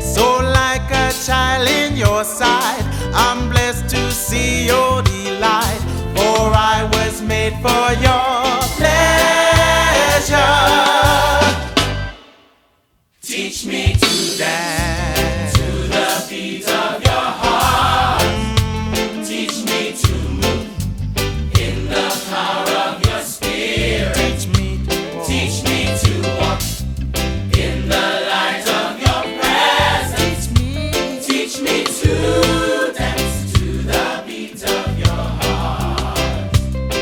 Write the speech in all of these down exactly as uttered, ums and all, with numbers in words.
So like a child in your sight, I'm blessed to see your delight. For I was made for your pleasure. Teach me to dance to the beat of your heart. Teach me to move in the power of your spirit. Teach me to walk. Teach me to walk in the light of your presence. Teach me. Teach me to dance to the beat of your heart.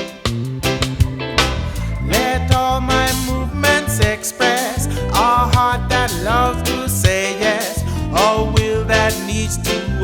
Let all my movements express a heart that loves to say yes, a will that needs to